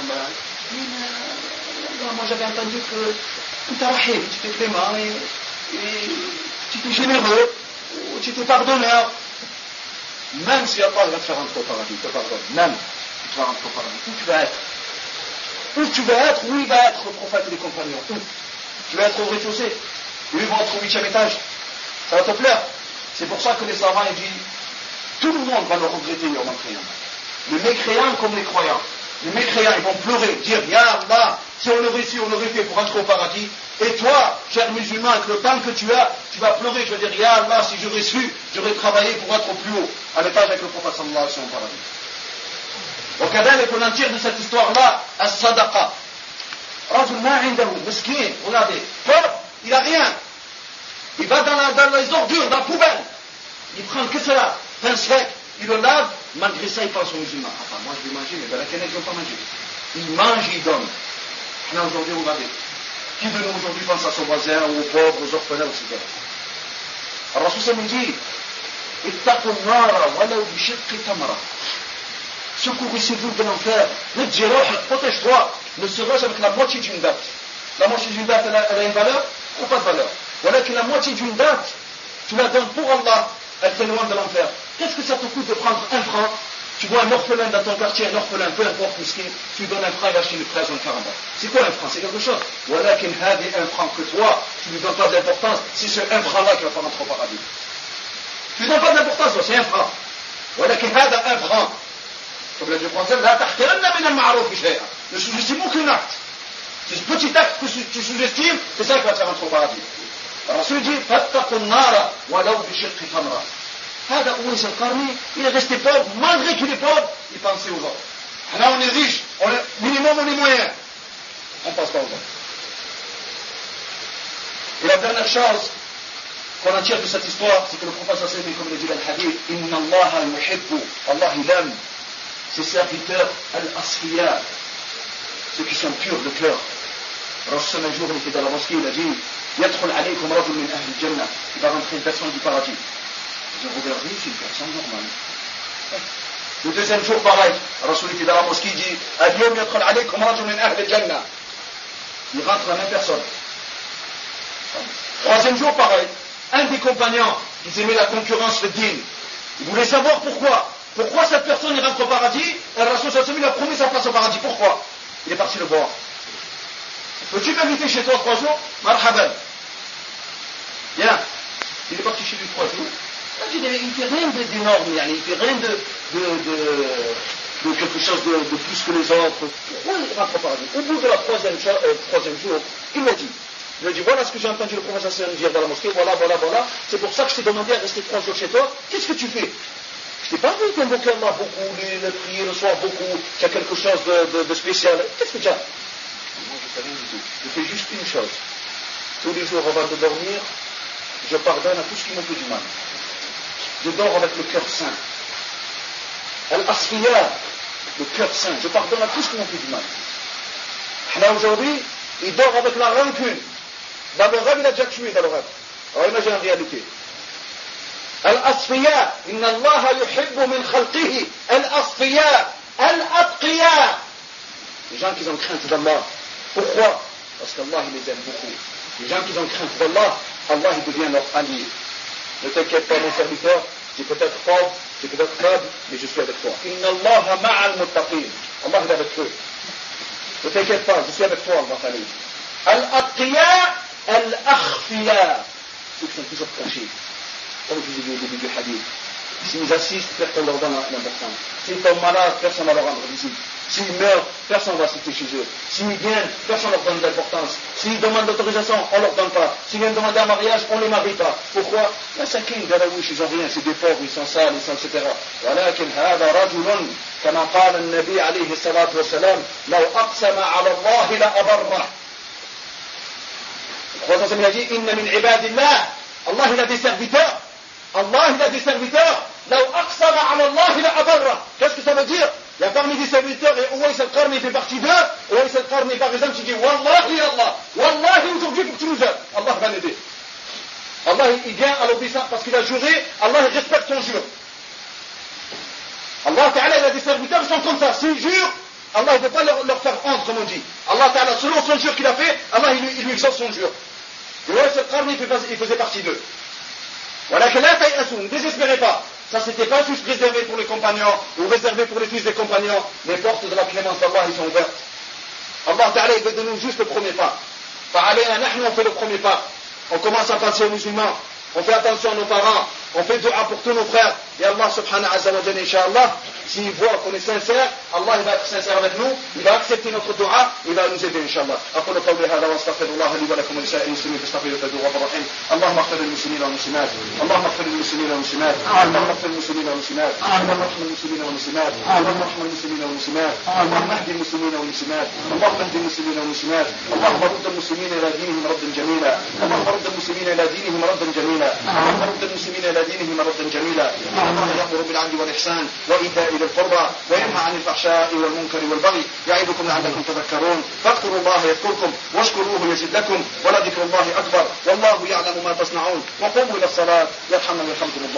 moi j'avais entendu que tu rahim, tu étais clément, et tu étais généreux, ou tu étais pardonneur. Même si Allah va te faire rentrer au paradis, te pardonne, même si tu vas rentrer au paradis, où tu vas être? Où tu vas être, où il va être le prophète et les compagnons? Où? Tu vas être au rez-de-chaussée, et ils vont être au 8e étage. Ça va te plaire? C'est pour ça que les savants ils disent, tout le monde va le regretter en mécréant. Les mécréants comme les croyants. Les mécréants, ils vont pleurer, dire, Ya Allah, si on aurait su, on aurait fait pour rentrer au paradis. Et toi, cher musulman, avec le temps que tu as, tu vas pleurer, tu vas dire, Ya Allah, si j'aurais su, j'aurais travaillé pour être au plus haut, à l'étage avec le prophète sallallahu alayhi wa sallam au paradis. وكذلك on en tire de cette histoire-là, as-sadaqa. Rajul ma indahu, miskin, regardez, pauvre, il a rien. Il va dans les ordures, dans la poubelle. Il prend que cela, pain sec, il le lave, malgré ça il pense aux musulmans. Enfin, moi je vais manger, mais la Kenya, ils ne vont pas manger. Il mange, il donne. Là aujourd'hui, regardez. Qui de nous aujourd'hui pense à son voisin, aux pauvres, aux orphelins, etc. Alors Rasul me dit, ittaqu an-nara walaw bi shiqqi tamra. Secourissez-vous de l'enfer. Protège-toi, ne serait-ce avec la moitié d'une date. La moitié d'une date, elle a une valeur ou pas de valeur? Voilà que la moitié d'une date, tu la donnes pour Allah, elle t'éloigne de l'enfer. Qu'est-ce que ça te coûte de prendre 1 franc? Tu vois un orphelin dans ton quartier, un orphelin, peu importe miskin, tu donnes 1 franc, il va acheter une fraise ou un caramba. C'est quoi 1 franc? C'est quelque chose. Voilà qu'il y a 1 franc que toi, tu ne lui donnes pas d'importance, si c'est 1 franc-là qui va pas rentrer au paradis. Tu ne donnes pas d'importance, c'est 1 franc. Voilà qu'il y a 1 franc. Comme l'a dit le Français, ne sous-estime aucun acte. C'est ce petit acte que tu sous-estimes, c'est ça qui va te faire rentrer au paradis. الرسول dit فاتقوا النار ولو بشق تمرة. هذا أويس القرني il est resté pauvre malgré qu'il est pauvre, il pensait aux autres. Là on est riche, minimum on est moyen, on ne pense pas aux autres. Et la dernière chose qu'on en tire de cette histoire, c'est que le prophète sallallahu alayhi wa sallam, comme il dit dans le hadith, inna Allah yuhibbu, Allah il aime ses serviteurs al-asfiya, ceux qui sont purs de cœur. Rasul un jour il était dans la mosquée, il a dit يدخل عليكم رجل من أهل الجنة. Il va rentrer une personne du paradis. Ils ont regardé, c'est une personne normale. Le deuxième jour, pareil. Rasul était dans la mosquée, il dit اليوم يدخل عليكم رجل من أهل الجنة. Il rentre la même personne. Troisième jour, pareil. un des compagnons, ils aimaient la concurrence, le din. Ils voulaient savoir pourquoi. Pourquoi cette personne il rentre au paradis et le Rasoul sallallahu alayhi wa sallam lui a promis sa place au paradis. Pourquoi? Il est parti le voir. Peux-tu m'inviter chez toi 3 jours? Marhaban. Bien. Il est parti chez lui 3 jours. Il ne fait rien d'énorme, il ne fait rien de quelque chose de plus que les autres. Pourquoi il rentre au paradis? Au bout de la troisième jour, il m'a dit. Il m'a dit, voilà ce que j'ai entendu le prophète dire dans la mosquée, voilà. C'est pour ça que je t'ai demandé à rester 3 jours chez toi. Qu'est-ce que tu fais? Je t'ai pas vu t'invoquer Allah beaucoup, le prier le soir beaucoup, qu'il y a quelque chose de spécial. Qu'est-ce que tu as? Moi, je ne fais rien du tout. Je fais juste une chose. Tous les jours, avant de dormir, je pardonne à tout ce qui me fait du mal. Je dors avec le cœur saint. Al-Asfiya, le cœur saint. Je pardonne à tout ce qui me fait du mal. Là, aujourd'hui, il dort avec la rancune. Dans le rêve, il a déjà tué dans le rêve. Alors imagine en réalité. Al-Asfiya, inna Allah yuhibbu min khalqihi. Al-Asfiya, Al-Atqiya. Les gens qui ont crainte d'Allah. Pourquoi? Parce qu'Allah, il les aime beaucoup. Les gens qui ont crainte d'Allah, Allah, il devient leur allié. Ne t'inquiète pas, mon serviteur, tu es peut-être pauvre, tu es peut-être faible, mais je suis avec toi. Inna Allah ma'al muttaqin. Allah est avec eux. Ne t'inquiète pas, je suis avec toi, Allah. Al-Atqiya, Al-Akhfiya. Ceux qui sont toujours cachés. Comme je vous ai dit au début du hadith. S'ils assistent, personne ne leur donne l'importance. S'ils tombent malades, personne ne leur rendre visite. S'ils meurent, personne ne va assister chez eux. S'ils viennent, personne ne leur donne d'importance. S'ils demandent l'autorisation, on ne leur donne pas. S'ils viennent demander un mariage, on ne les marie pas. Pourquoi? La sakin, Garawouch, ils n'ont rien, c'est des pauvres, ils sont sales, ils sont etc. ولكن هذا رجل كما قال النبي عليه الصلاة والسلام لو أقسم على الله لأبره. Le prophète a dit, inna min ibadillah. Allah, il a des serviteurs. Allah, il a des serviteurs. لو أقسم على الله لأبره. Qu'est-ce que ça veut dire? Il y a parmi des serviteurs, et Uwais al-Qarni fait partie d'eux. Uwais al-Qarni, par exemple, tu dis, Wallahi Allah, Wallahi aujourd'hui pour que tu nous aides. Allah va l'aider. Allah, il vient à l'obéissance parce qu'il a juré, Allah, il respecte son jure. Allah Ta'ala, il a des serviteurs qui sont comme ça. S'ils jurent, Allah, il ne veut pas leur faire honte, comme on dit. Allah Ta'ala, selon son jure qu'il a fait, Allah, il lui exauce son jure. Uwais al-Qarni, il faisait partie d'eux. Voilà que là, ne désespérez pas. Ça, c'était pas juste réservé pour les compagnons ou réservé pour les fils des compagnons. Les portes de la clémence d'Allah, ils sont ouvertes. Allah Ta'ala, il veut de nous juste le premier pas. On fait le premier pas. On commence à penser aux musulmans. On fait attention à nos parents. On fait dua pour tous nos frères. Et Allah subhanahu wa ta'ala, Inch'Allah, s'il voit qu'on est sincère, Allah il va être sincère avec nous. Il va accepter notre dua. Il va nous aider, Inch'Allah. أقول قولي هذا وأستغفر الله لي ولكم ولسائر المسلمين فاستغفروه إنه هو الغفور الرحيم. اللهم اغفر للمسلمين والمسلمات. اللهم اغفر للمسلمين والمسلمات. اللهم اغفر للمسلمين والمسلمات. اللهم ارحم المسلمين والمسلمات. اللهم ارحم المسلمين والمسلمات. اللهم اهد المسلمين والمسلمات. اللهم اهد المسلمين والمسلمات. اللهم رد المسلمين إلى دينهم ردا جميلا. اللهم رد المسلمين إلى دينهم ردا جميلا. اللهم رد المسلمين إلى دينهم ردا جميلا. الله يأمر بالعدل والإحسان وإيتاء ذي القربى وينهى عن الفحشاء والمنكر والبغي يعظكم لعلكم تذكرون. فاذكروا الله يذكركم واشكروه يزد لكم ولذكر الله أكبر والله يعلم ما تصنعون. وقوموا إلى الصلاة يرحمنا ويرحمكم الله.